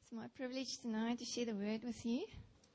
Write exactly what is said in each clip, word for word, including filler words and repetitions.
It's my privilege tonight to share the word with you.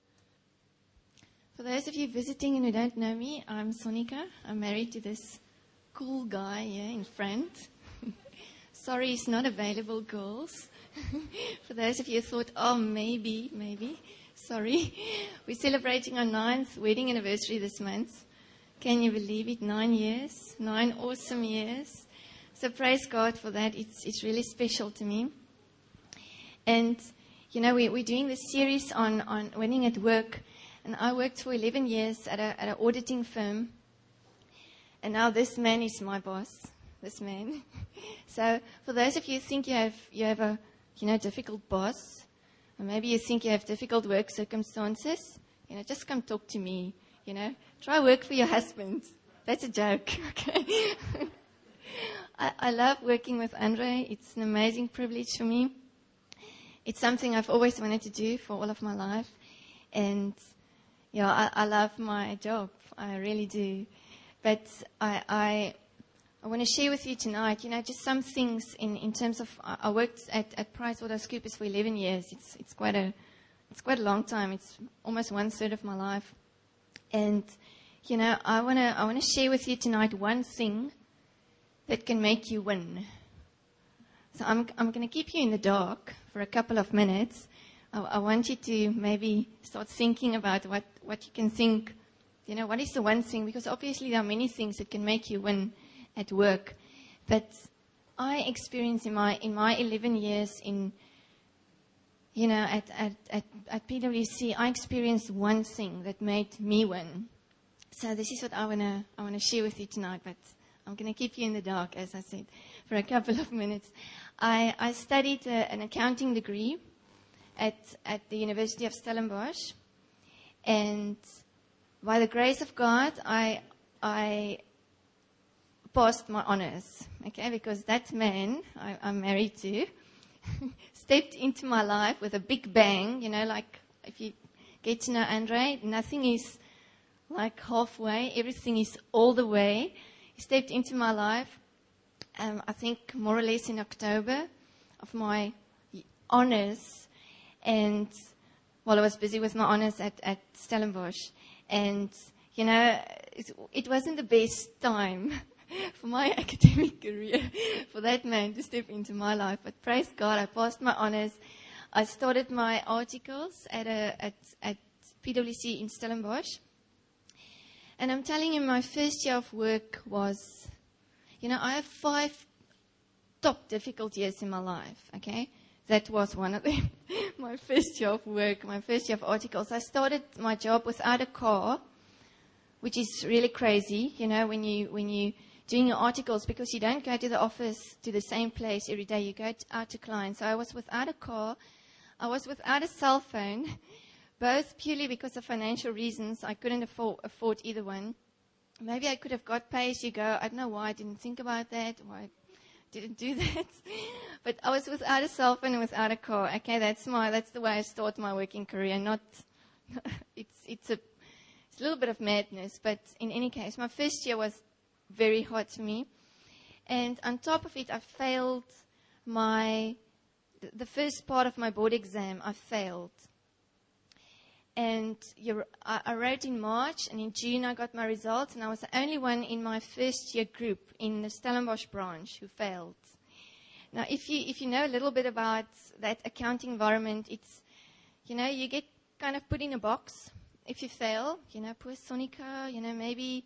For those of you visiting and who don't know me, I'm Sonika. I'm married to this cool guy here in front. Sorry, he's not available, girls. For those of you who thought, oh, maybe, maybe, sorry. We're celebrating our ninth wedding anniversary this month. Can you believe it? Nine years, nine awesome years. So praise God for that. It's it's really special to me. And, you know, we, we're doing this series on, on winning at work. And I worked for eleven years at a at an auditing firm. And now this man is my boss, this man. So for those of you who think you have you have a you know difficult boss, or maybe you think you have difficult work circumstances, you know, just come talk to me. You know, try work for your husband. That's a joke, okay? I, I love working with Andre. It's an amazing privilege for me. It's something I've always wanted to do for all of my life. And, you know, I, I love my job. I really do. But I I, I want to share with you tonight, you know, just some things in, in terms of, I, I worked at, at PricewaterhouseCoopers for eleven years. It's it's quite a it's quite a long time. It's almost one third of my life. And, you know, I want to I want to share with you tonight one thing that can make you win. So I'm I'm going to keep you in the dark for a couple of minutes. I, I want you to maybe start thinking about what, what you can think. You know, what is the one thing? Because obviously there are many things that can make you win at work. But I experienced in my in my eleven years in, you know, at, at, at, at P W C, I experienced one thing that made me win. So this is what I want to I want to share with you tonight. But I'm going to keep you in the dark, as I said, for a couple of minutes. I, I studied uh, an accounting degree at at the University of Stellenbosch, and by the grace of God, I I passed my honors. Okay, because that man I, I'm married to stepped into my life with a big bang. You know, like if you get to know Andre, nothing is like halfway. Everything is all the way. He stepped into my life, um, I think more or less in October of my honors. And while I was busy with my honors at, at Stellenbosch. And, you know, it, it wasn't the best time for my academic career for that man to step into my life. But praise God, I passed my honors. I started my articles at a, at, at P W C in Stellenbosch. And I'm telling you, my first year of work was, you know, I have five top difficult years in my life, okay? That was one of them. My first year of work, my first year of articles. I started my job without a car, which is really crazy, you know, when you, when you doing your articles, because you don't go to the office to the same place every day. You go out to clients. So I was without a car. I was without a cell phone. Both purely because of financial reasons. I couldn't afford, afford either one. Maybe I could have got pay as you go. I don't know why I didn't think about that, why I didn't do that. But I was without a cell phone and without a car. Okay, that's my that's the way I start my working career. Not it's it's a it's a little bit of madness, but in any case, my first year was very hard for me. And on top of it, I failed my the first part of my board exam. I failed. And you, I, I wrote in March, and in June I got my results, and I was the only one in my first year group in the Stellenbosch branch who failed. Now, if you if you know a little bit about that accounting environment, it's, you know, you get kind of put in a box if you fail. You know, poor Sonika, you know, maybe,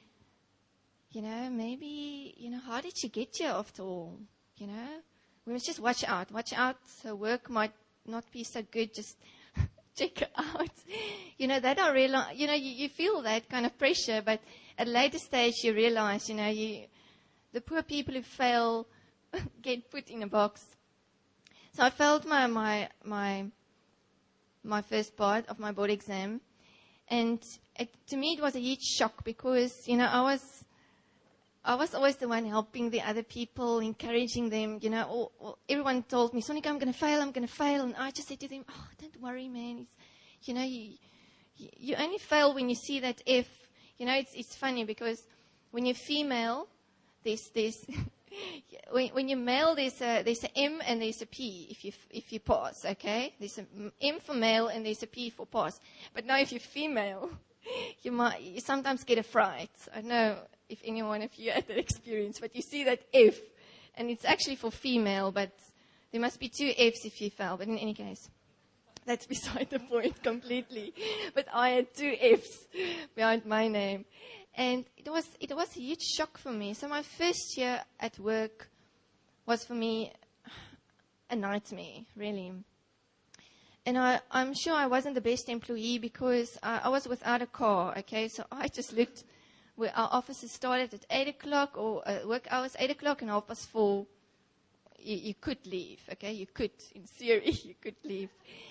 you know, maybe, you know, how did you get here after all? You know, we must just watch out. Watch out, her work might not be so good, just check her out. You know, that I realize, you know, you, you feel that kind of pressure, but at a later stage you realize, you know, you, the poor people who fail get put in a box. So I failed my, my, my, my first part of my board exam. And it, to me it was a huge shock because, you know, I was, I was always the one helping the other people, encouraging them, you know, all, all, everyone told me, Sonika, I'm going to fail, I'm going to fail. And I just said to them, oh, don't worry, man. It's, you know, you, you only fail when you see that F. You know, it's, it's funny because when you're female, there's, there's, when, when you mail, there's a, there's a M and there's a P if you, if you pass, okay? There's a M for male and there's a P for pass. But now if you're female, you might, you sometimes get a fright. I don't know if any one of you had that experience, but you see that F, and it's actually for female, but there must be two Fs if you fail. But in any case, that's beside the point completely. But I had two Fs behind my name. And it was it was a huge shock for me. So my first year at work was for me a nightmare, really. And I, I'm sure I wasn't the best employee because I, I was without a car, okay? So I just looked where our offices started at eight o'clock or uh, work hours eight o'clock and half past four. You, you could leave, okay? You could, in theory, you could leave.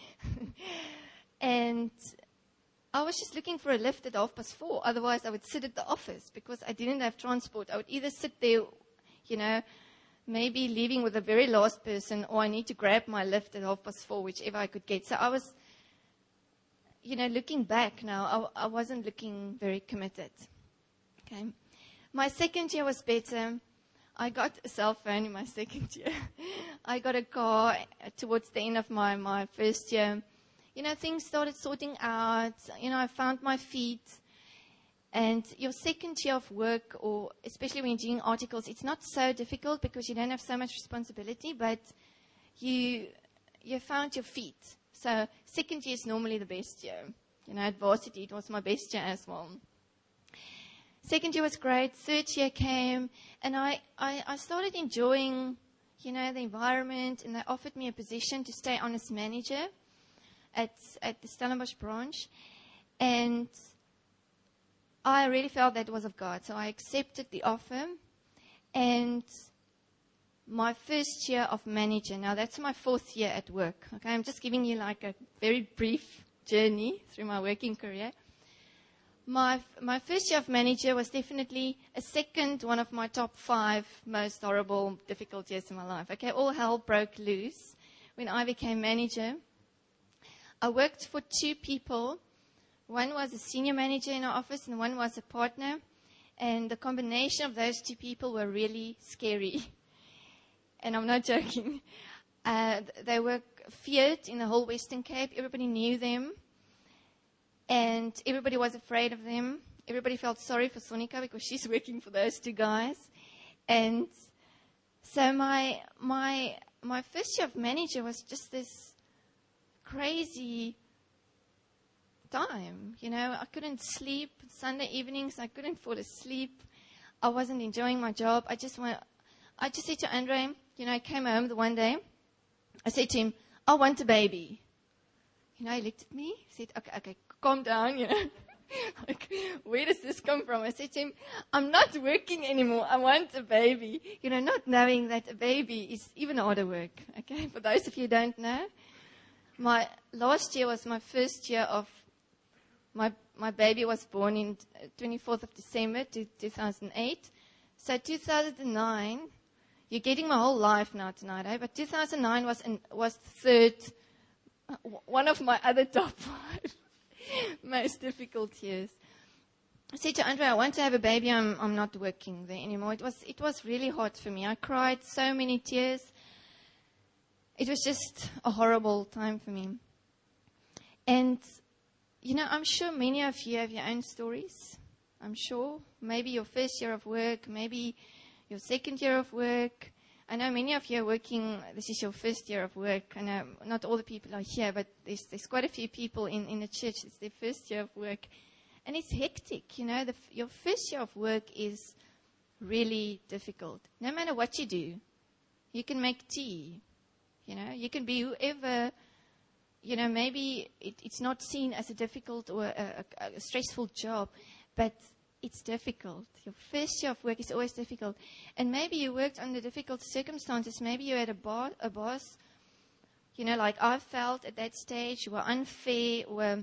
And I was just looking for a lift at half past four. Otherwise, I would sit at the office because I didn't have transport. I would either sit there, you know, maybe leaving with the very last person, or I need to grab my lift at half past four, whichever I could get. So I was, you know, looking back now, I, I wasn't looking very committed. Okay. My second year was better. I got a cell phone in my second year. I got a car towards the end of my, my first year. You know, things started sorting out. You know, I found my feet. And your second year of work, or especially when you're doing articles, it's not so difficult because you don't have so much responsibility, but you you found your feet. So second year is normally the best year. You know, at varsity, it was my best year as well. Second year was great. Third year came, and I, I, I started enjoying, you know, the environment, and they offered me a position to stay on as manager at at the Stellenbosch branch. And I really felt that was of God. So I accepted the offer. And my first year of manager, now that's my fourth year at work. Okay, I'm just giving you like a very brief journey through my working career. My my first year of manager was definitely a second one of my top five most horrible, difficult years in my life. Okay, all hell broke loose when I became manager. I worked for two people. One was a senior manager in our office and one was a partner. And the combination of those two people were really scary. And I'm not joking. Uh, they were feared in the whole Western Cape. Everybody knew them. And everybody was afraid of them. Everybody felt sorry for Sonika because she's working for those two guys. And so my my my first year of manager was just this crazy time. You know, I couldn't sleep. Sunday evenings, I couldn't fall asleep. I wasn't enjoying my job. I just want, I just said to Andre, you know, I came home the one day. I said to him, I want a baby. You know, he looked at me, said, okay, okay, calm down, you know. Like, where does this come from? I said to him, I'm not working anymore. I want a baby. You know, not knowing that a baby is even harder work. Okay, for those of you who don't know, my last year was my first year of, my my baby was born in twenty-fourth of December two thousand eight. So two thousand nine, you're getting my whole life now tonight, eh? But two thousand nine was in, was third, one of my other top five most difficult years. I said to Andre, I want to have a baby. I'm I'm not working there anymore. It was it was really hard for me. I cried so many tears. It was just a horrible time for me. And, you know, I'm sure many of you have your own stories. I'm sure. Maybe your first year of work, maybe your second year of work. I know many of you are working, this is your first year of work. I know not all the people are here, but there's, there's quite a few people in, in the church. It's their first year of work. And it's hectic, you know. The, your first year of work is really difficult. No matter what you do, you can make tea. You know, you can be whoever, you know, maybe it, it's not seen as a difficult or a, a, a stressful job, but it's difficult. Your first year of work is always difficult. And maybe you worked under difficult circumstances. Maybe you had a, bar, a boss, you know, like I felt at that stage, who were unfair or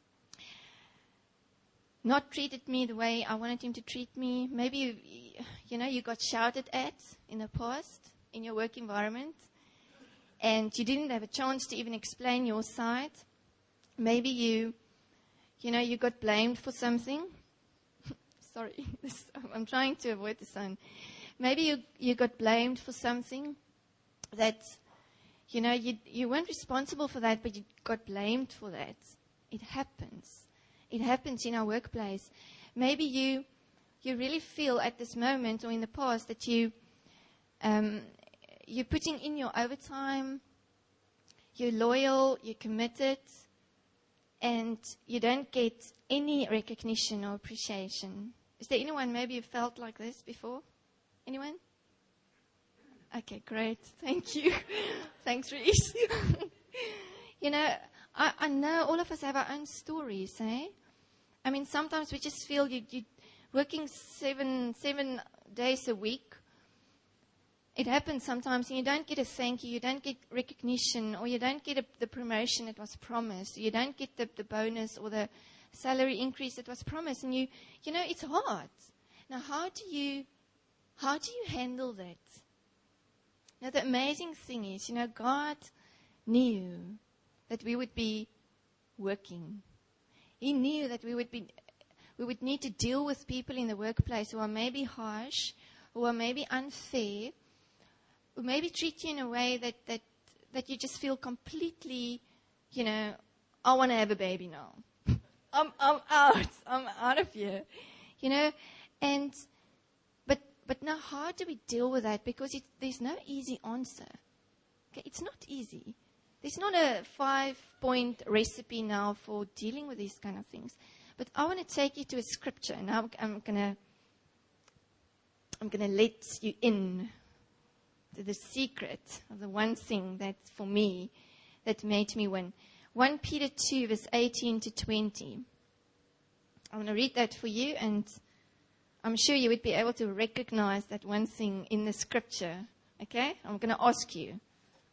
not treated me the way I wanted him to treat me. Maybe, you, you know, you got shouted at in the past in your work environment. And you didn't have a chance to even explain your side. Maybe you, you know, you got blamed for something. Sorry, this, I'm trying to avoid the sun. maybe you, you got blamed for something that, you know, you, you weren't responsible for that, but you got blamed for that. It happens. It happens in our workplace. Maybe you you really feel at this moment or in the past that you, um, you're putting in your overtime, you're loyal, you're committed, and you don't get any recognition or appreciation. Is there anyone maybe who felt like this before? Anyone? Okay, great. Thank you. Thanks, Reese. You know, I, I know all of us have our own stories, eh? I mean, sometimes we just feel you, you're working seven, seven days a week. It happens sometimes, and you don't get a thank you, you don't get recognition, or you don't get a, the promotion that was promised, or you don't get the, the bonus or the salary increase that was promised, and you, you know, it's hard. Now, how do you, how do you handle that? Now, the amazing thing is, you know, God knew that we would be working. He knew that we would be, we would need to deal with people in the workplace who are maybe harsh, who are maybe unfair, who maybe treat you in a way that, that, that you just feel completely, you know, I want to have a baby now. I'm, I'm out. I'm out of here. You know, and, but, but now how do we deal with that? Because it, there's no easy answer. Okay, it's not easy. There's not a five-point recipe now for dealing with these kind of things. But I want to take you to a scripture. Now I'm, I'm gonna, I'm gonna let you in to the secret of the one thing that, for me, that made me win. First Peter two, verse eighteen to twenty. I'm going to read that for you, and I'm sure you would be able to recognize that one thing in the scripture. Okay? I'm going to ask you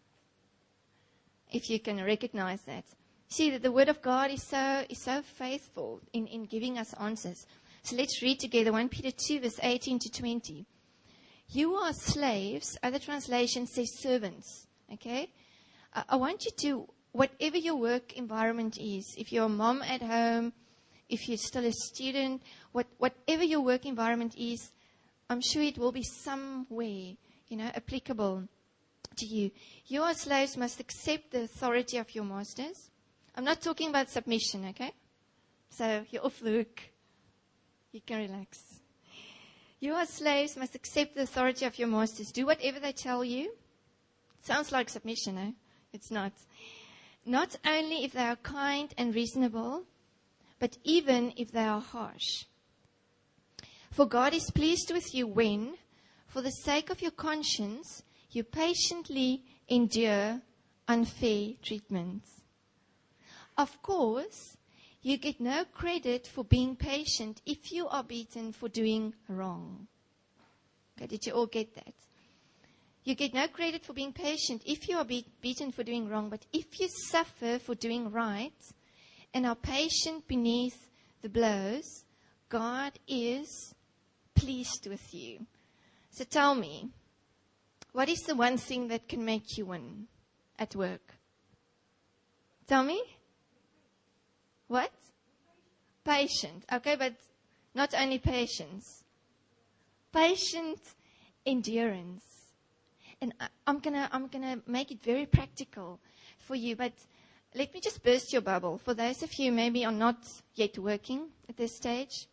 if you can recognize that. See that the word of God is so is so faithful in, in giving us answers. So let's read together First Peter two, verse eighteen to twenty. You are slaves. Other translations say servants. Okay? I, I want you to, whatever your work environment is, if you're a mom at home, if you're still a student, what, whatever your work environment is, I'm sure it will be somewhere, you know, applicable to you. You as slaves must accept the authority of your masters. I'm not talking about submission, okay? So you're off the hook. You can relax. You as slaves must accept the authority of your masters. Do whatever they tell you. Sounds like submission, eh? It's not. Not only if they are kind and reasonable, but even if they are harsh. For God is pleased with you when, for the sake of your conscience, you patiently endure unfair treatment. Of course, you get no credit for being patient if you are beaten for doing wrong. Okay, did you all get that? You get no credit for being patient if you are be- beaten for doing wrong, but if you suffer for doing right and are patient beneath the blows, God is pleased with you. So tell me, what is the one thing that can make you win at work? Tell me. What? Patient. Okay, but not only patience. Patient endurance. And I, I'm gonna I'm gonna make it very practical for you, but let me just burst your bubble. For those of you maybe are not yet working at this stage,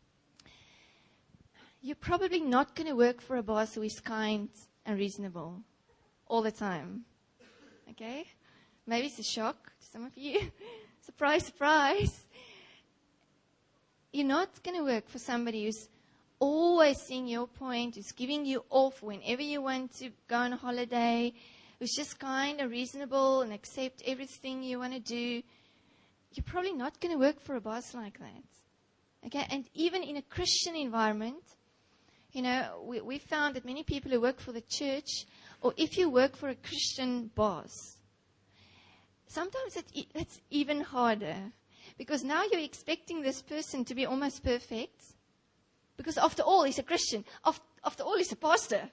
you're probably not going to work for a boss who is kind and reasonable all the time. Okay? Maybe it's a shock to some of you. Surprise, surprise. You're not going to work for somebody who's always seeing your point, who's giving you off whenever you want to go on a holiday, who's just kind and reasonable and accept everything you want to do. You're probably not going to work for a boss like that. Okay? And even in a Christian environment, you know, we, we found that many people who work for the church, or if you work for a Christian boss, sometimes it, it's even harder. Because now you're expecting this person to be almost perfect. Because after all, he's a Christian. After, after all, he's a pastor.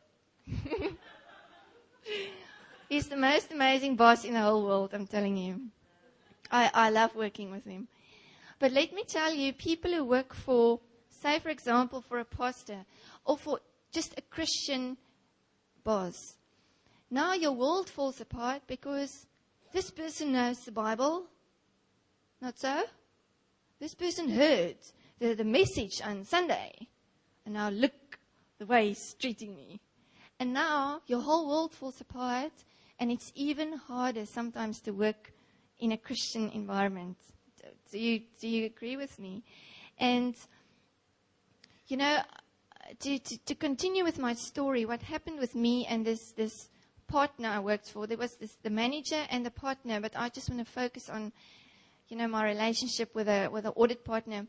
He's the most amazing boss in the whole world, I'm telling you. I, I love working with him. But let me tell you, people who work for, say for example, for a pastor, or for just a Christian boss. Now your world falls apart because this person knows the Bible. Not so? This person heard the, the message on Sunday. And now look the way he's treating me. And now your whole world falls apart. And it's even harder sometimes to work in a Christian environment. Do you, do you agree with me? And, you know, to, to, to continue with my story, what happened with me and this, this partner I worked for, there was this, the manager and the partner, but I just want to focus on, you know, my relationship with a with an audit partner.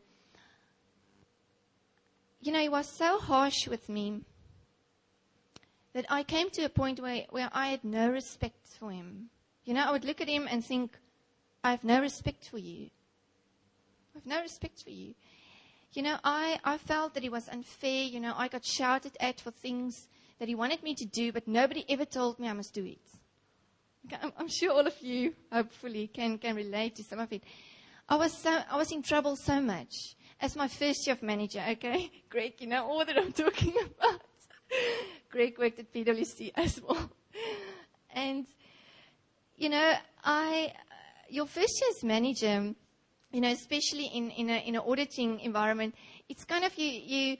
You know, he was so harsh with me that I came to a point where, where I had no respect for him. You know, I would look at him and think, I have no respect for you. I have no respect for you. You know, I, I felt that he was unfair. You know, I got shouted at for things that he wanted me to do, but nobody ever told me I must do it. Okay, I'm, I'm sure all of you, hopefully, can, can relate to some of it. I was so I was in trouble so much. As my first year of manager, okay? Greg, you know all that I'm talking about. Greg worked at P W C as well. And, you know, I, your first year as manager, you know, especially in, in a in an auditing environment, it's kind of you you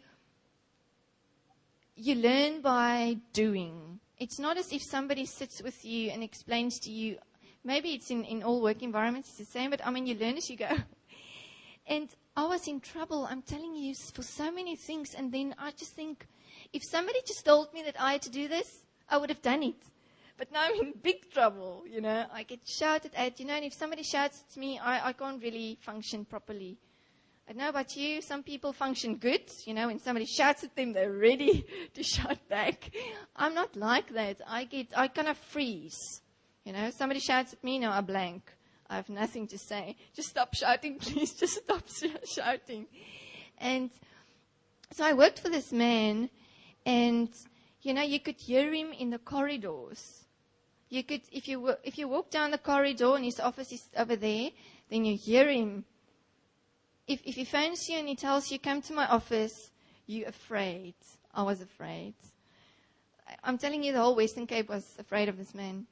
you learn by doing. It's not as if somebody sits with you and explains to you. Maybe it's in, in all work environments, it's the same, but I mean, you learn as you go. And I was in trouble, I'm telling you, for so many things. And then I just think, if somebody just told me that I had to do this, I would have done it. But now I'm in big trouble, you know. I get shouted at, you know, and if somebody shouts at me, I, I can't really function properly. I don't know about you, some people function good, you know, when somebody shouts at them, they're ready to shout back. I'm not like that. I get, I kind of freeze, you know. Somebody shouts at me, now I blank. I have nothing to say. Just stop shouting, please. Just stop sh- shouting. And so I worked for this man, and, you know, you could hear him in the corridors. You could, if you if you walk down the corridor and his office is over there, then you hear him. If if he phones you and he tells you, come to my office, you're afraid. I was afraid. I'm telling you, the whole Western Cape was afraid of this man.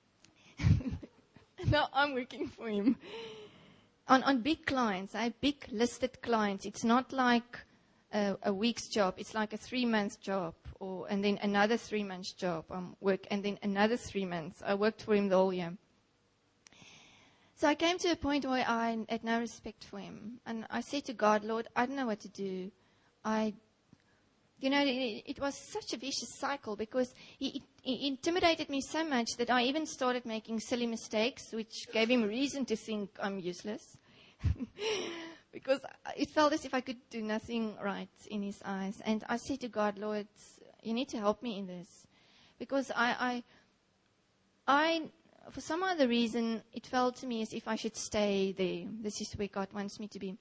Now I'm working for him. On on big clients, I have big listed clients. It's not like a, a week's job. It's like a three-month job. Or, and then another three months job um, work, and then another three months. I worked for him the whole year. So I came to a point where I had no respect for him, and I said to God, Lord, I don't know what to do. I, you know, it, it was such a vicious cycle because he, he intimidated me so much that I even started making silly mistakes, which gave him reason to think I'm useless. Because it felt as if I could do nothing right in his eyes. And I said to God, Lord, you need to help me in this. Because I, I, I, for some other reason, it felt to me as if I should stay there. This is where God wants me to be.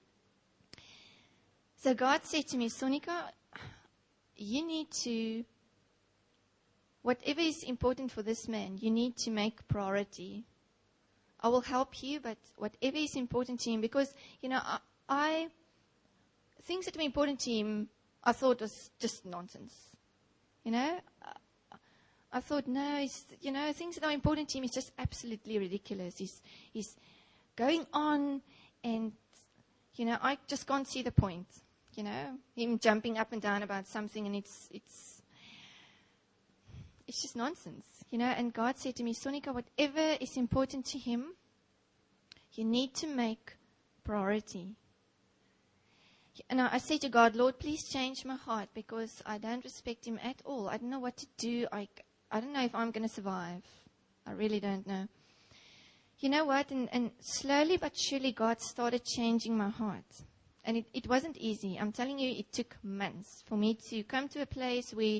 So God said to me, Sonika, you need to, whatever is important for this man, you need to make priority. I will help you, but whatever is important to him, because, you know, I, I things that were important to him, I thought was just nonsense. You know, I, I thought, no, it's, you know, things that are important to him is just absolutely ridiculous. He's, he's going on and, you know, I just can't see the point. You know, him jumping up and down about something, and it's, it's, it's just nonsense. You know, and God said to me, Sonika, whatever is important to him, you need to make priority. And I said to God, Lord, please change my heart, because I don't respect him at all. I don't know what to do. I, I don't know if I'm going to survive. I really don't know. You know what? And, and slowly but surely, God started changing my heart. And it, it wasn't easy. I'm telling you, it took months for me to come to a place where,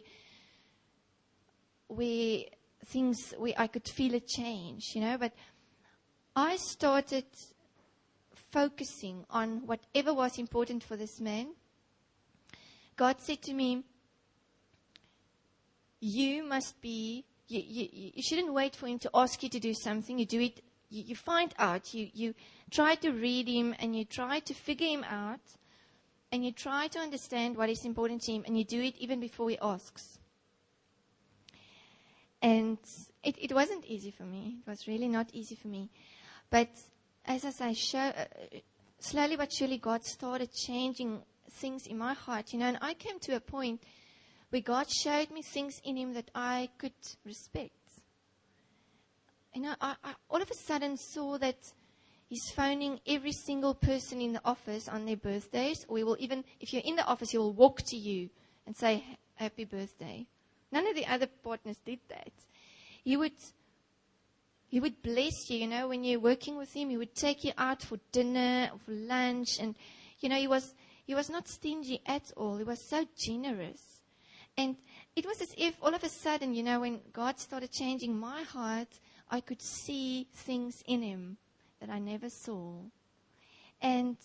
where things, where I could feel a change, you know. But I started focusing on whatever was important for this man. God said to me, you must be, you, you, you shouldn't wait for him to ask you to do something. You do it, you, you find out, you, you try to read him and you try to figure him out. and you try to understand what is important to him, and you do it even before he asks. And it, it wasn't easy for me. It was really not easy for me. But as I say, show, uh, slowly but surely God started changing things in my heart, you know, and I came to a point where God showed me things in him that I could respect. You know, I, I all of a sudden saw that he's phoning every single person in the office on their birthdays, or he will even, if you're in the office, he will walk to you and say, happy birthday. None of the other partners did that. He would, he would bless you, you know, when you're working with him. He would take you out for dinner or for lunch. And, you know, he was, he was not stingy at all. He was so generous. And it was as if all of a sudden, you know, when God started changing my heart, I could see things in him that I never saw. And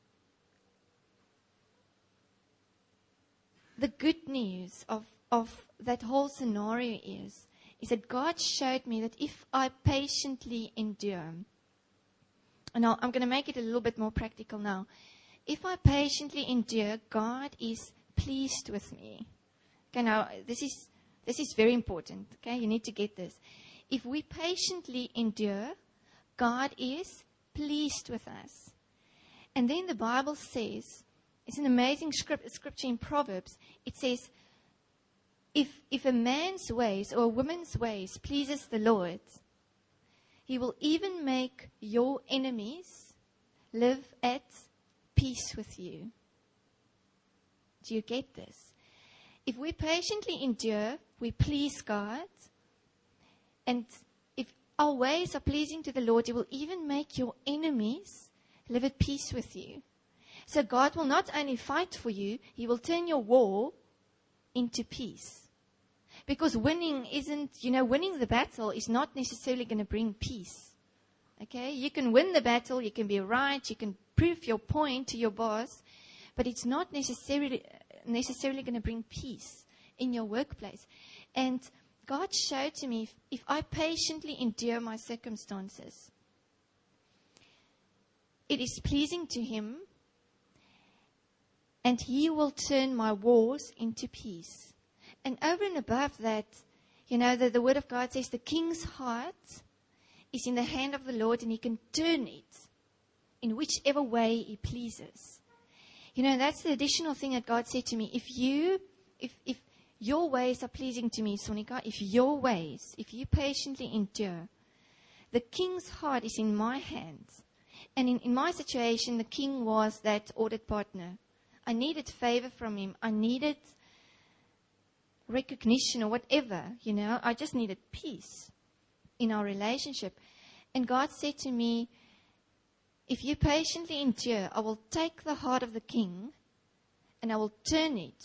the good news of, of that whole scenario is, is that God showed me that if I patiently endure, and I'll, I'm going to make it a little bit more practical now. If I patiently endure, God is pleased with me. Okay, now this is this is very important. Okay, you need to get this. If we patiently endure, God is pleased with us. And then the Bible says, it's an amazing script, scripture in Proverbs. It says, if, if a man's ways or a woman's ways pleases the Lord, he will even make your enemies live at peace with you. Do you get this? If we patiently endure, we please God. And if our ways are pleasing to the Lord, he will even make your enemies live at peace with you. So God will not only fight for you, he will turn your war into peace. Because winning isn't, you know, winning the battle is not necessarily going to bring peace. Okay? You can win the battle, you can be right, you can prove your point to your boss, but it's not necessarily necessarily going to bring peace in your workplace. And God showed to me, if, if I patiently endure my circumstances, it is pleasing to him, and he will turn my wars into peace. And over and above that, you know, the, the word of God says the king's heart is in the hand of the Lord, and he can turn it in whichever way he pleases. You know, that's the additional thing that God said to me. If you, if, if your ways are pleasing to me, Sonika, if your ways, if you patiently endure, the king's heart is in my hands. And in, in my situation, the king was that audit partner. I needed favor from him. I needed recognition or whatever, you know. I just needed peace in our relationship. And God said to me, if you patiently endure, I will take the heart of the king and I will turn it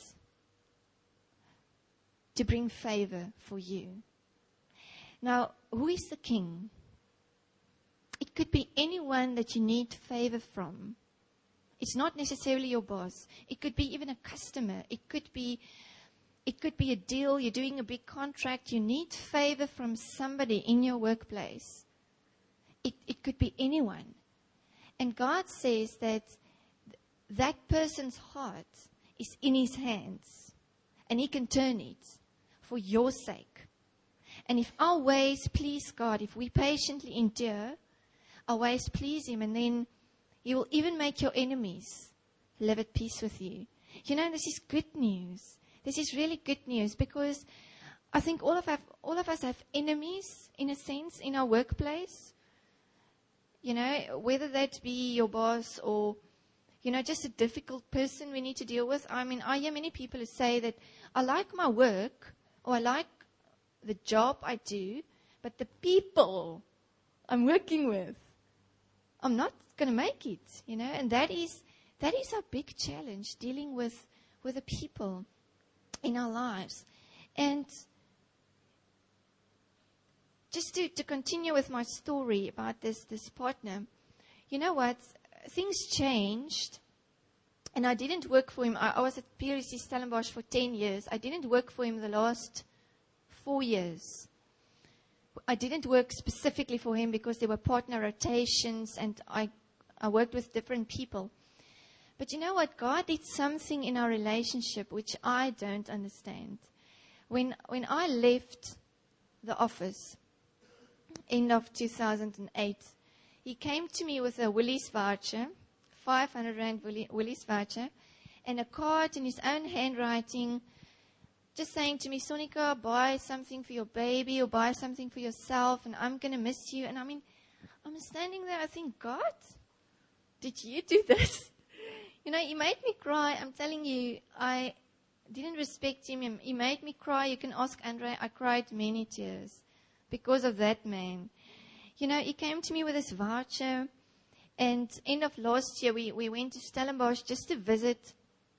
to bring favor for you. Now, who is the king? It could be anyone that you need favor from. It's not necessarily your boss. It could be even a customer. It could be, it could be a deal. You're doing a big contract. You need favor from somebody in your workplace. It, it could be anyone. And God says that that person's heart is in his hands, and he can turn it for your sake. And if our ways please God, if we patiently endure, our ways please him, and then he will even make your enemies live at peace with you. You know, this is good news. This is really good news, because I think all of us, all of us have enemies, in a sense, in our workplace. You know, whether that be your boss or, you know, just a difficult person we need to deal with. I mean, I hear many people who say that I like my work or I like the job I do, but the people I'm working with, I'm not going to make it, you know. And that is that is our big challenge, dealing with, with the people in our lives. And just to, to continue with my story about this, this partner, you know what? Things changed, and I didn't work for him. I, I was at P R C Stellenbosch for ten years. I didn't work for him the last four years. I didn't work specifically for him because there were partner rotations, and I, I worked with different people. But you know what? God did something in our relationship which I don't understand. When when I left the office, end of two thousand eight, he came to me with a Woolies voucher, five hundred rand Woolies voucher, and a card in his own handwriting, just saying to me, Sonika, buy something for your baby or buy something for yourself, and I'm going to miss you. And I mean, I'm standing there, I think, God, did you do this? You know, he made me cry. I'm telling you, I didn't respect him. He made me cry. You can ask Andre. I cried many tears because of that man. You know, he came to me with this voucher. And end of last year, we, we went to Stellenbosch just to visit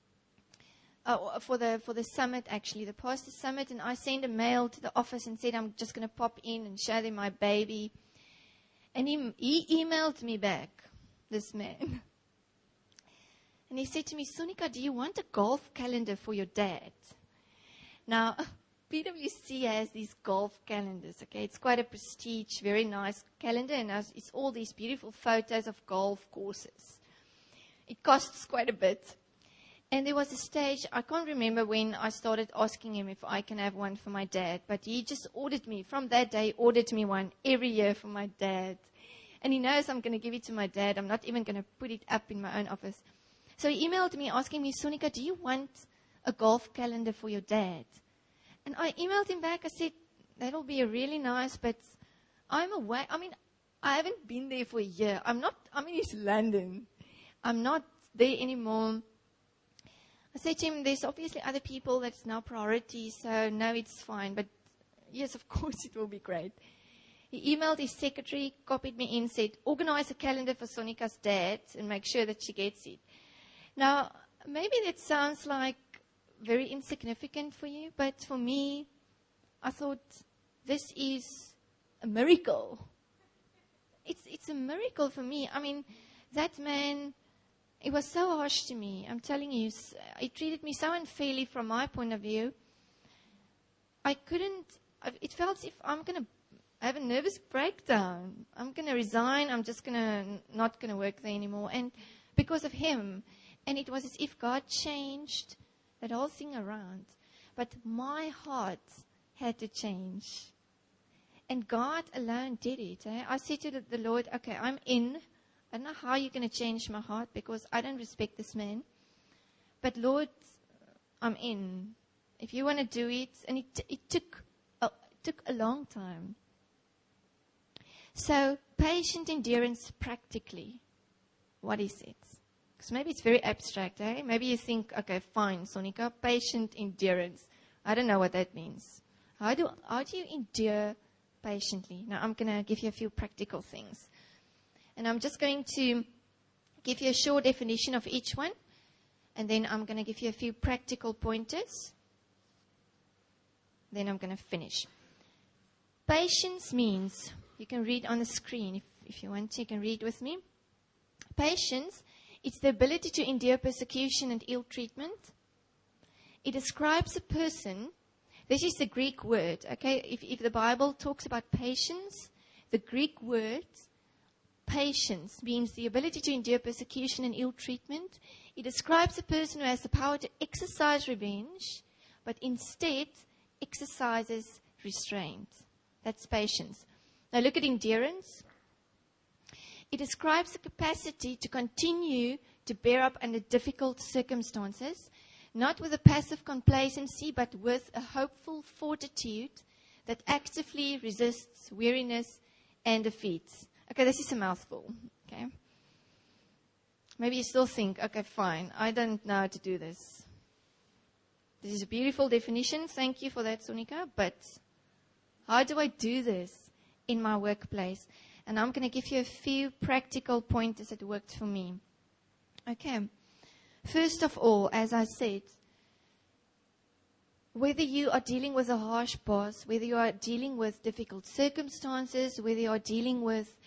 uh, for the for the summit, actually, the pastor summit. And I sent a mail to the office and said, I'm just going to pop in and show them my baby. And he, he emailed me back, this man. And he said to me, Sonika, do you want a golf calendar for your dad? Now, P W C has these golf calendars, okay? It's quite a prestige, very nice calendar, and it's all these beautiful photos of golf courses. It costs quite a bit. And there was a stage, I can't remember when I started asking him if I can have one for my dad, but he just ordered me, from that day, ordered me one every year for my dad. And he knows I'm going to give it to my dad. I'm not even going to put it up in my own office. So he emailed me asking me, Sonika, do you want a golf calendar for your dad? And I emailed him back. I said, that'll be a really nice, but I'm away. I mean, I haven't been there for a year. I'm not, I'm in East London. I'm not there anymore. I said to him, there's obviously other people that's now priority, so no, it's fine. But yes, of course, it will be great. He emailed his secretary, copied me in, said, organize a calendar for Sonika's dad and make sure that she gets it. Now, maybe that sounds like very insignificant for you, but for me, I thought, this is a miracle. It's it's a miracle for me. I mean, that man, he was so harsh to me. I'm telling you, he treated me so unfairly from my point of view. I couldn't, it felt as if I'm going to have a nervous breakdown. I'm going to resign. I'm just going to, not going to work there anymore. And because of him. And it was as if God changed that whole thing around. But my heart had to change. And God alone did it. Eh? I said to the, the Lord, okay, I'm in. I don't know how you're going to change my heart because I don't respect this man. But Lord, I'm in. If you want to do it. And it, it, took, a, it took a long time. So, patient endurance practically. What is it? Because maybe it's very abstract, eh? Maybe you think, okay, fine, Sonika, patient endurance. I don't know what that means. How do, how do you endure patiently? Now, I'm going to give you a few practical things. And I'm just going to give you a short definition of each one. And then I'm going to give you a few practical pointers. Then I'm going to finish. Patience means, you can read on the screen if, if you want to, you can read with me. Patience, it's the ability to endure persecution and ill treatment. It describes a person. This is the Greek word, okay? If, if the Bible talks about patience, the Greek word, patience, means the ability to endure persecution and ill treatment. It describes a person who has the power to exercise revenge, but instead exercises restraint. That's patience. Now look at endurance. It describes the capacity to continue to bear up under difficult circumstances, not with a passive complacency, but with a hopeful fortitude that actively resists weariness and defeats. Okay, this is a mouthful. Okay. Maybe you still think, okay, fine, I don't know how to do this. This is a beautiful definition. Thank you for that, Sonika. But how do I do this in my workplace? And I'm going to give you a few practical pointers that worked for me. Okay. First of all, as I said, whether you are dealing with a harsh boss, whether you are dealing with difficult circumstances, whether you are dealing with,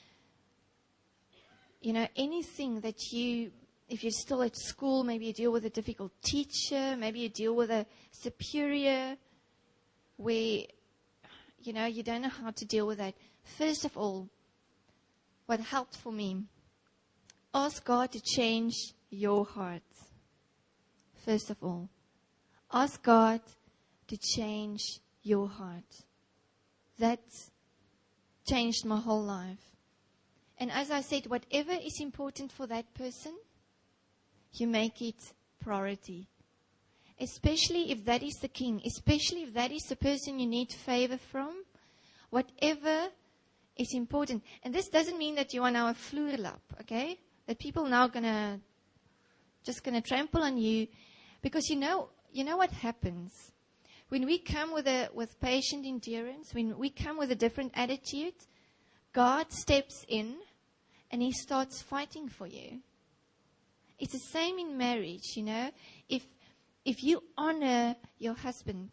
you know, anything that you, if you're still at school, maybe you deal with a difficult teacher, maybe you deal with a superior where, you know, you don't know how to deal with that. First of all, what helped for me, ask God to change your heart. First of all, ask God to change your heart. That changed my whole life. And as I said, whatever is important for that person, you make it priority. Especially if that is the king, especially if that is the person you need favor from, whatever is important. And this doesn't mean that you are now a vloerlap, okay? That people now gonna just gonna trample on you, because you know you know what happens when we come with a with patient endurance, when we come with a different attitude. God steps in and He starts fighting for you. It's the same in marriage, you know. If if you honor your husband,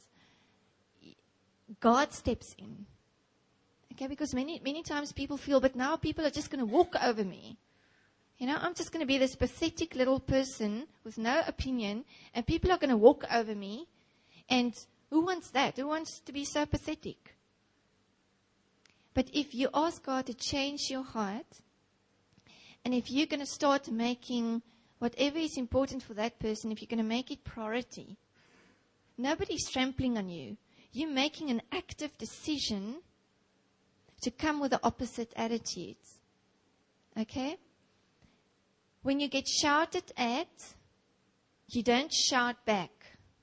God steps in. Okay, because many many times people feel, but now people are just going to walk over me. You know, I'm just going to be this pathetic little person with no opinion, and people are going to walk over me. And who wants that? Who wants to be so pathetic? But if you ask God to change your heart, and if you're going to start making whatever is important for that person, if you're going to make it priority, nobody's trampling on you. You're making an active decision to come with the opposite attitudes. Okay? When you get shouted at, you don't shout back.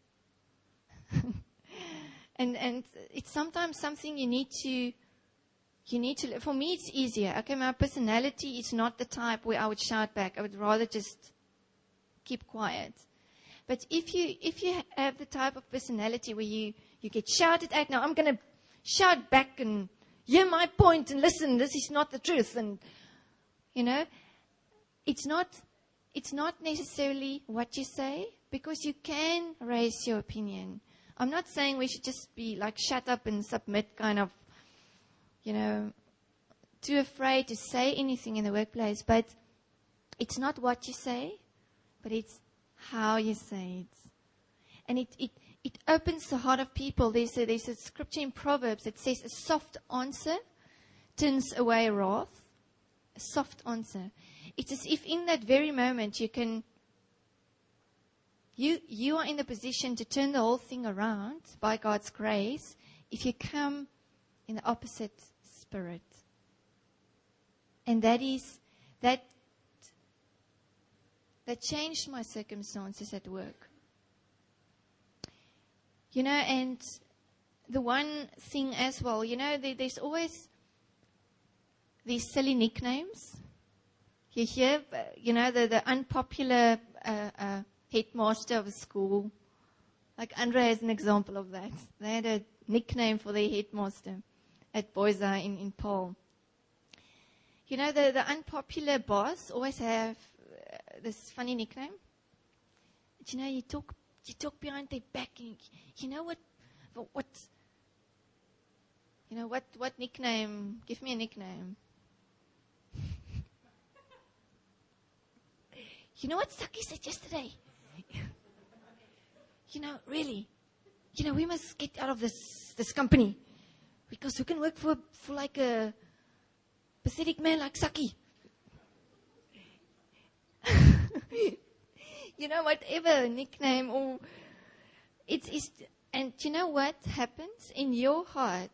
and and it's sometimes something you need to You need to, for me it's easier. Okay, my personality is not the type where I would shout back. I would rather just keep quiet. But if you if you have the type of personality where you, you get shouted at, now I'm going to shout back and hear my point and listen, this is not the truth. And, you know, it's not, it's not necessarily what you say, because you can raise your opinion. I'm not saying we should just be like shut up and submit kind of, you know, too afraid to say anything in the workplace. But it's not what you say, but it's how you say it. And it, it, it opens the heart of people. There's a, there's a scripture in Proverbs that says a soft answer turns away wrath. A soft answer. It's as if in that very moment you can, you, you are in the position to turn the whole thing around by God's grace if you come in the opposite spirit. And that is, that, that changed my circumstances at work. You know, and the one thing as well, you know, there, there's always these silly nicknames. You hear, you know, the, the unpopular uh, uh, headmaster of a school. Like Andre is an example of that. They had a nickname for their headmaster at Boisa in, in Paul. You know, the, the unpopular boss always have uh, this funny nickname. But you know, you talk you talk behind their back. And you, you know what, what, you know, what, what nickname? Give me a nickname. You know what Saki said yesterday? You know, really, you know, we must get out of this, this company. Because we can work for, for like a pathetic man like Saki. You know, whatever nickname or it's, it's, and you know what happens in your heart?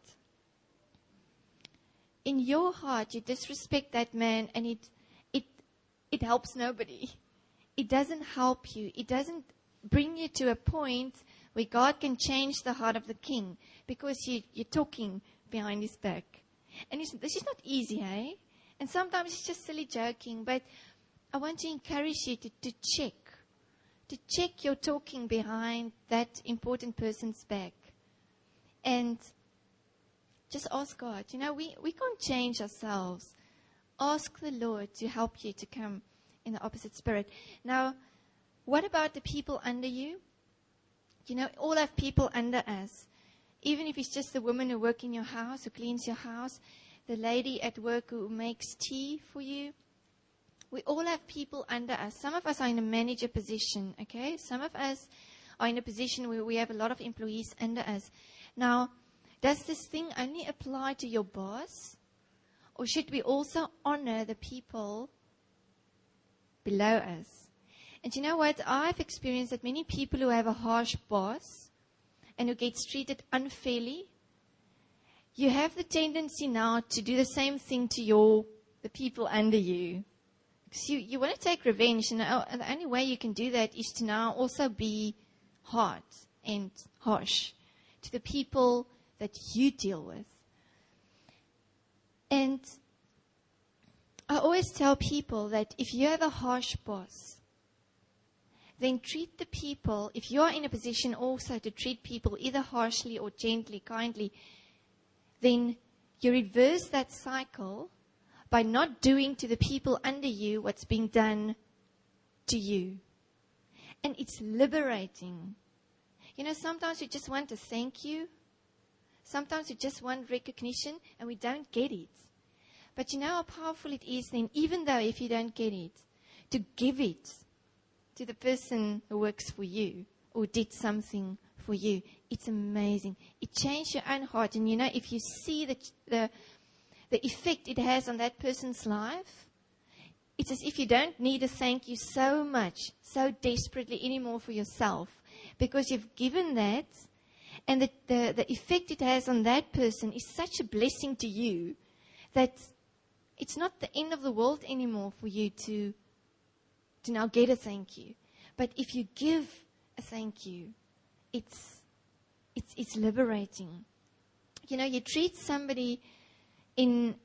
In your heart, you disrespect that man, and it, it, it helps nobody. It doesn't help you. It doesn't bring you to a point where God can change the heart of the king, because you, you're talking behind his back. And it's, this is not easy, eh? And sometimes it's just silly joking, but I want to encourage you to, to check. To check your talking behind that important person's back. And just ask God. You know, we, we can't change ourselves. Ask the Lord to help you to come in the opposite spirit. Now, what about the people under you? You know, all have people under us. Even if it's just the woman who works in your house, who cleans your house, the lady at work who makes tea for you. We all have people under us. Some of us are in a manager position, okay? Some of us are in a position where we have a lot of employees under us. Now, does this thing only apply to your boss? Or should we also honor the people below us? And you know what? I've experienced that many people who have a harsh boss and who gets treated unfairly, you have the tendency now to do the same thing to your the people under you. Because you, you want to take revenge, and the only way you can do that is to now also be hard and harsh to the people that you deal with. And I always tell people that if you have a harsh boss, then treat the people, if you are in a position also to treat people either harshly or gently, kindly, then you reverse that cycle by not doing to the people under you what's being done to you. And it's liberating. You know, sometimes we just want to thank you. Sometimes we just want recognition and we don't get it. But you know how powerful it is then, even though if you don't get it, to give it to the person who works for you or did something for you. It's amazing. It changed your own heart. And you know, if you see the, the, the effect it has on that person's life, it's as if you don't need to thank you so much, so desperately anymore for yourself, because you've given that, and the, the, the effect it has on that person is such a blessing to you that it's not the end of the world anymore for you to, to now get a thank you. But if you give a thank you, it's, it's, it's liberating. You know, you treat somebody in,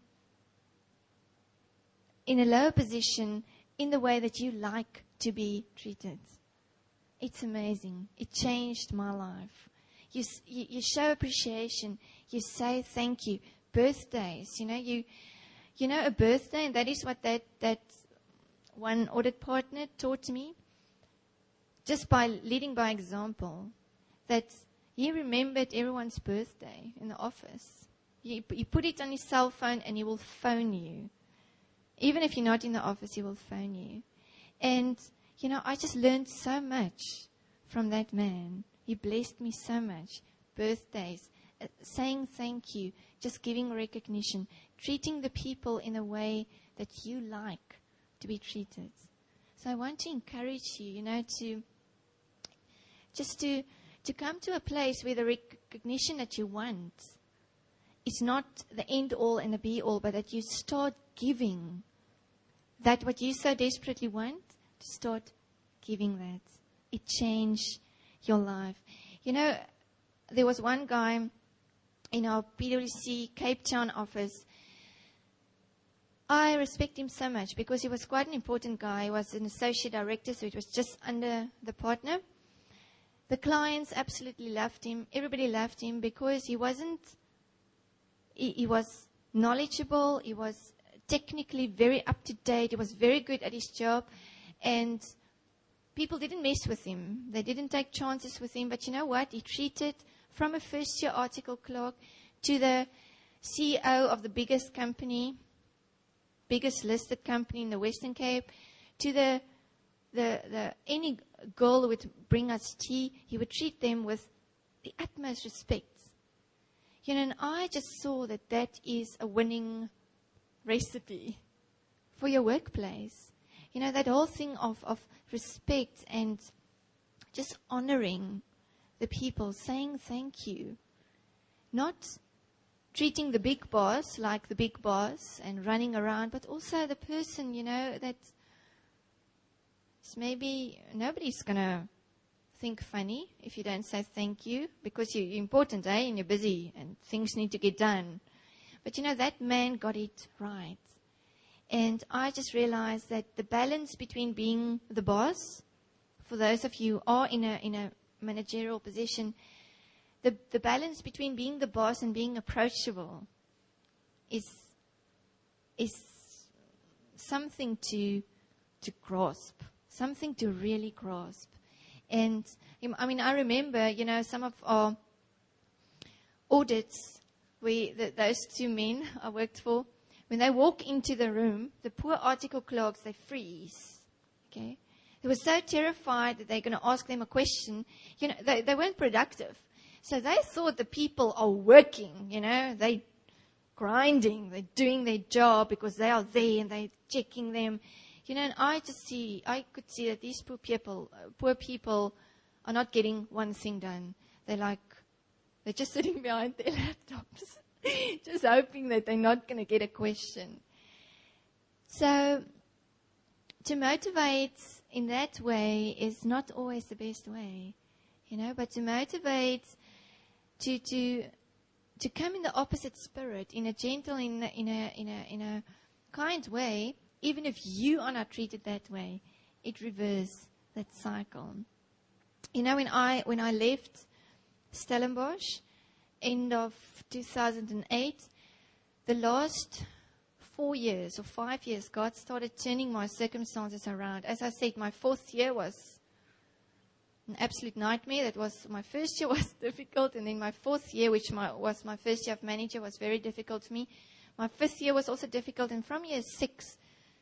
in a lower position in the way that you like to be treated. It's amazing. It changed my life. You, you, you show appreciation. You say thank you. Birthdays, you know, you, you know, a birthday, and that is what that, that one audit partner taught me, just by leading by example, that he remembered everyone's birthday in the office. He, he put it on his cell phone and he will phone you. Even if you're not in the office, he will phone you. And, you know, I just learned so much from that man. He blessed me so much. Birthdays, uh, saying thank you, just giving recognition, treating the people in a way that you like to be treated. So I want to encourage you, you know, to just to to come to a place where the recognition that you want is not the end all and the be all, but that you start giving that what you so desperately want, to start giving that. It changed your life. You know, there was one guy in our P W C Cape Town office. I respect him so much because he was quite an important guy. He was an associate director, so it was just under the partner. The clients absolutely loved him. Everybody loved him because he wasn't, he, he was knowledgeable. He was technically very up to date. He was very good at his job. And people didn't mess with him. They didn't take chances with him. But you know what? He treated from a first year article clerk to the C E O of the biggest company, biggest listed company in the Western Cape, to the the the any girl who would bring us tea, he would treat them with the utmost respect. You know, and I just saw that that is a winning recipe for your workplace. You know, that whole thing of, of respect and just honoring the people, saying thank you. Not treating the big boss like the big boss and running around, but also the person, you know, that maybe nobody's going to think funny if you don't say thank you, because you're important, eh, and you're busy and things need to get done. But, you know, that man got it right. And I just realized that the balance between being the boss, for those of you who are in a, in a managerial position, the, the balance between being the boss and being approachable is, is something to, to grasp. Something to really grasp. And, I mean, I remember, you know, some of our audits, we, the, those two men I worked for, when they walk into the room, the poor article clerks, they freeze. Okay? They were so terrified that they're going to ask them a question. You know, they, they weren't productive. So they thought the people are working, you know, they grinding, they're doing their job because they are there and they're checking them. You know, and I just see, I could see that these poor people, uh, poor people are not getting one thing done. They're like, they're just sitting behind their laptops, just hoping that they're not going to get a question. So, to motivate in that way is not always the best way, you know, but to motivate, to, to, to come in the opposite spirit, in a gentle, in a, in a, in a, in a kind way, even if you are not treated that way, it reverses that cycle. You know, when I when I left Stellenbosch, end of two thousand eight, the last four years or five years, God started turning my circumstances around. As I said, my fourth year was an absolute nightmare. That was my first year was difficult, and then my fourth year, which my, was my first year of manager, was very difficult for me. My fifth year was also difficult, and from year six,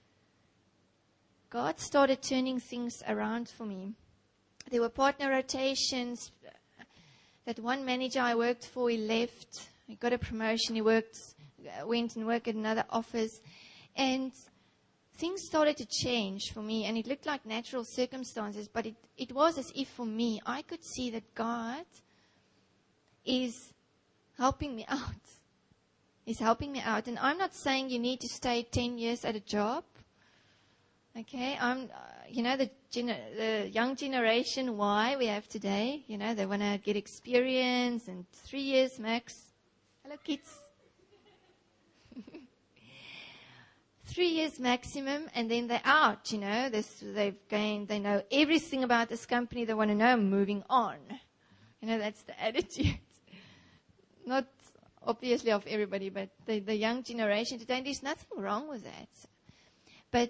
God started turning things around for me. There were partner rotations. That one manager I worked for, he left. He got a promotion. He worked, went and worked at another office. And things started to change for me. And it looked like natural circumstances. But it, it was as if for me, I could see that God is helping me out. He's helping me out. And I'm not saying you need to stay ten years at a job. Okay, I'm, uh, you know, the, gener- the young generation Y we have today, you know, they want to get experience and three years max. Hello, kids. Three years maximum, and then they're out, you know. This, they've gained, they know everything about this company. They want to know, moving on. You know, that's the attitude. Not obviously of everybody, but the, the young generation today, there's nothing wrong with that. But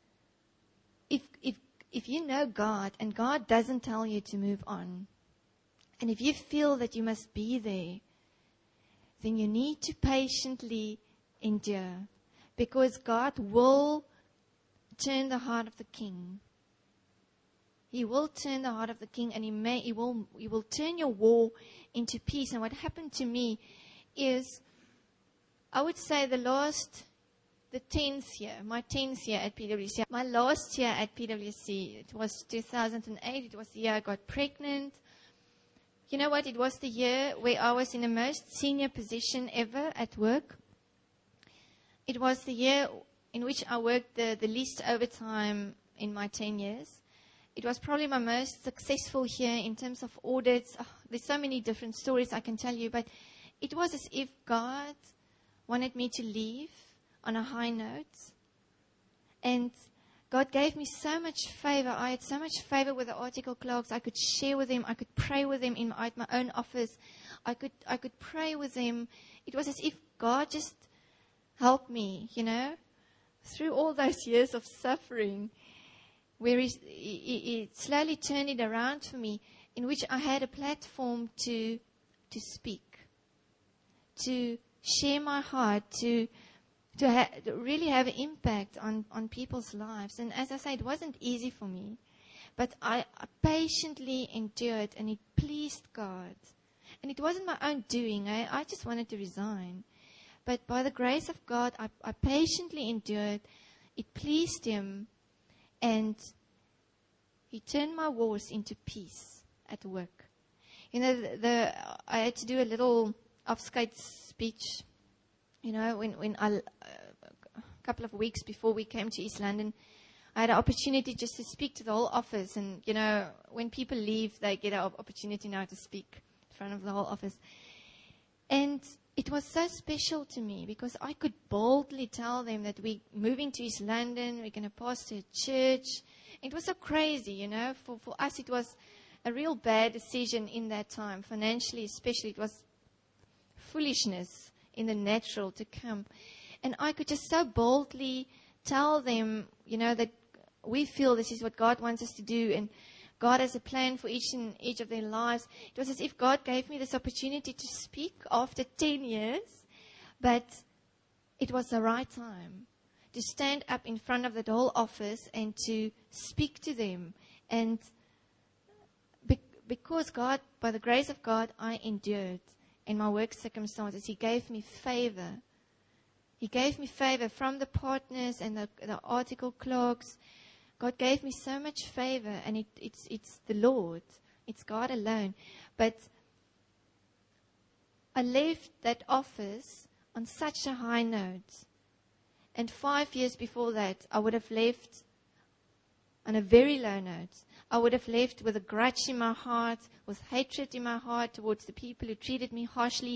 If, if, if you know God and God doesn't tell you to move on, and if you feel that you must be there, then you need to patiently endure, because God will turn the heart of the king. He will turn the heart of the king, and he may, he will, he will turn your war into peace. And what happened to me is, I would say the last The tenth year, my tenth year at P W C. My last year at P W C, it was two thousand eight. It was the year I got pregnant. You know what? It was the year where I was in the most senior position ever at work. It was the year in which I worked the, the least overtime in my ten years. It was probably my most successful year in terms of audits. Oh, there's so many different stories I can tell you, but it was as if God wanted me to leave on a high note. And God gave me so much favor. I had so much favor with the article clerks. I could share with them. I could pray with them in my, at my own office. I could I could pray with them. It was as if God just helped me, you know, through all those years of suffering, where he, he, he slowly turned it around for me, in which I had a platform to to speak, to share my heart, to To, ha- to really have an impact on, on people's lives. And as I say, it wasn't easy for me. But I, I patiently endured, and it pleased God. And it wasn't my own doing. I, I just wanted to resign. But by the grace of God, I, I patiently endured. It pleased Him. And He turned my wars into peace at work. You know, the, the I had to do a little off-skate speech. You know, when, when I, uh, a couple of weeks before we came to East London, I had an opportunity just to speak to the whole office. And, you know, when people leave, they get an opportunity now to speak in front of the whole office. And it was so special to me, because I could boldly tell them that we're moving to East London, we're going to pastor a church. It was so crazy, you know. For, for us, it was a real bad decision in that time, financially especially. It was foolishness in the natural to come. And I could just so boldly tell them, you know, that we feel this is what God wants us to do, and God has a plan for each and each of their lives. It was as if God gave me this opportunity to speak after ten years, but it was the right time to stand up in front of the whole office and to speak to them. And be- because God, by the grace of God, I endured in my work circumstances. He gave me favor. He gave me favor from the partners and the, the article clerks. God gave me so much favor, and it, it's, it's the Lord. It's God alone. But I left that office on such a high note. And five years before that, I would have left on a very low note. I would have left with a grudge in my heart, with hatred in my heart towards the people who treated me harshly.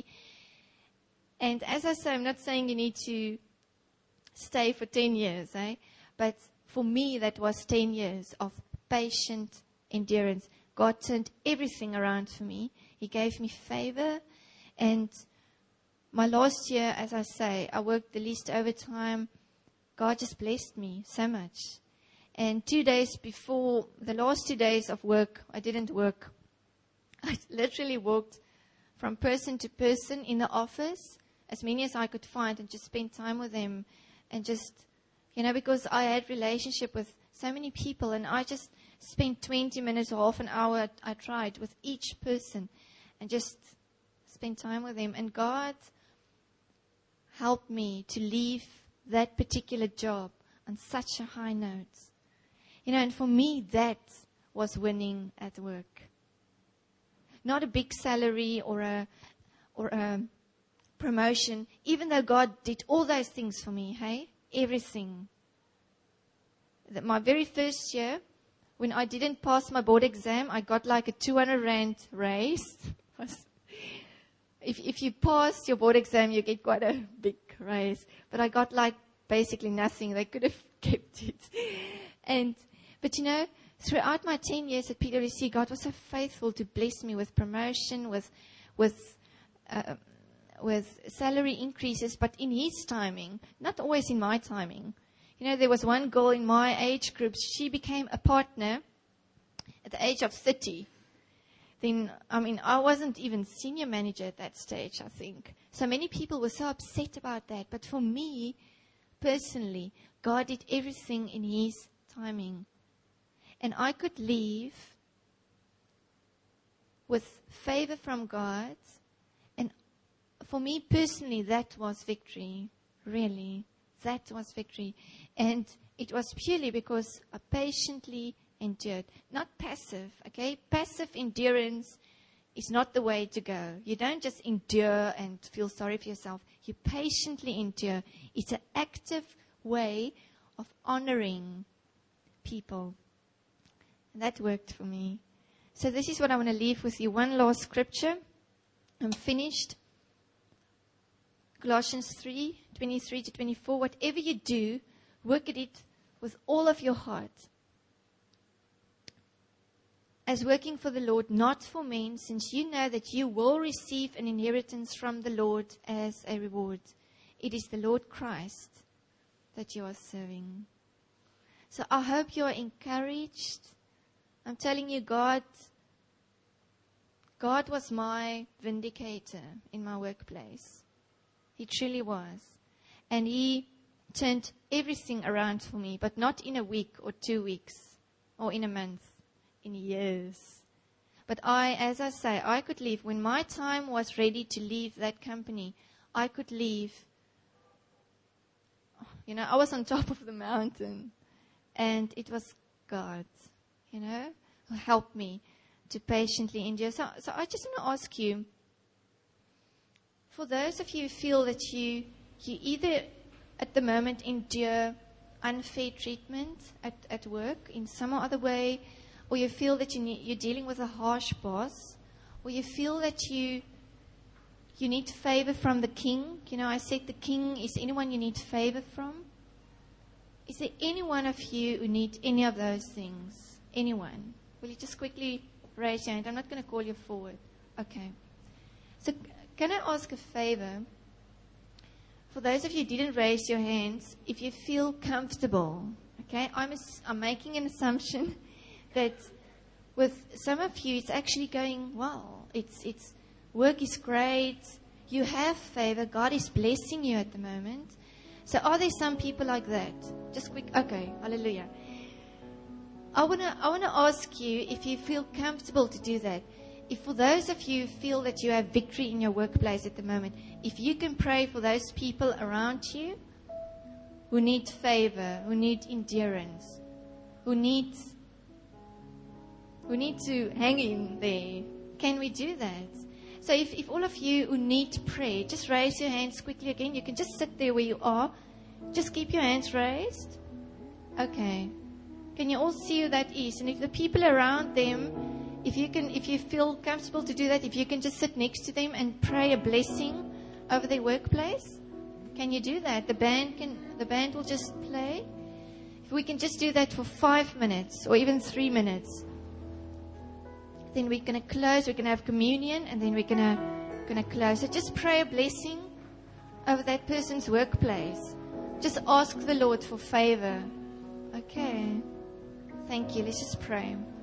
And as I say, I'm not saying you need to stay for ten years, eh? But for me, that was ten years of patient endurance. God turned everything around for me. He gave me favor. And my last year, as I say, I worked the least overtime. God just blessed me so much. And two days before, the last two days of work, I didn't work. I literally walked from person to person in the office, as many as I could find, and just spend time with them. And just, you know, because I had relationship with so many people, and I just spent twenty minutes or half an hour, I tried, with each person, and just spend time with them. And God helped me to leave that particular job on such a high note. You know, and for me, that was winning at work. Not a big salary or a or a promotion, even though God did all those things for me, hey? Everything. That my very first year, when I didn't pass my board exam, I got like a two hundred rand raise. if, if you pass your board exam, you get quite a big raise. But I got like basically nothing. They could have kept it. And But you know, throughout my ten years at P W C, God was so faithful to bless me with promotion, with with uh, with salary increases, but in His timing, not always in my timing. You know, there was one girl in my age group, she became a partner at the age of thirty. Then, I mean, I wasn't even senior manager at that stage, I think. So many people were so upset about that. But for me, personally, God did everything in His timing. And I could leave with favor from God. And for me personally, that was victory. Really. That was victory. And it was purely because I patiently endured. Not passive, okay? Passive endurance is not the way to go. You don't just endure and feel sorry for yourself. You patiently endure. It's an active way of honoring people. And that worked for me. So this is what I want to leave with you. One last scripture. I'm finished. Colossians three, twenty-three to twenty-four. Whatever you do, work at it with all of your heart, as working for the Lord, not for men, since you know that you will receive an inheritance from the Lord as a reward. It is the Lord Christ that you are serving. So I hope you are encouraged. I'm telling you, God, God was my vindicator in my workplace. He truly was. And He turned everything around for me, but not in a week or two weeks or in a month, in years. But I, as I say, I could leave. When my time was ready to leave that company, I could leave. You know, I was on top of the mountain. And it was God, you know, who helped me to patiently endure. So, so I just want to ask you, for those of you who feel that you, you either at the moment endure unfair treatment at, at work in some or other way, or you feel that you need, you're dealing with a harsh boss, or you feel that you you need favor from the king. You know, I said the king is anyone you need favor from. Is there any one of you who need any of those things? Anyone? Will you just quickly raise your hand? I'm not going to call you forward. Okay. So can I ask a favor? For those of you who didn't raise your hands, if you feel comfortable, okay, I'm, I'm making an assumption that with some of you, it's actually going well. It's, it's, work is great. You have favor. God is blessing you at the moment. So are there some people like that? Just quick. Okay. Hallelujah. I want to I want to ask you if you feel comfortable to do that. if for those of you who feel that you have victory in your workplace at the moment, if you can pray for those people around you who need favor, who need endurance, who need, who need to hang in there, can we do that? So if, if all of you who need prayer, just raise your hands quickly again. You can just sit there where you are. Just keep your hands raised. Okay. Can you all see who that is? And if the people around them, if you can, if you feel comfortable to do that, if you can just sit next to them and pray a blessing over their workplace, can you do that? The band can, the band will just play. If we can just do that for five minutes or even three minutes, then we're going to close. We're going to have communion, and then we're going to going to close. So just pray a blessing over that person's workplace. Just ask the Lord for favor. Okay. Thank you. Let's just pray.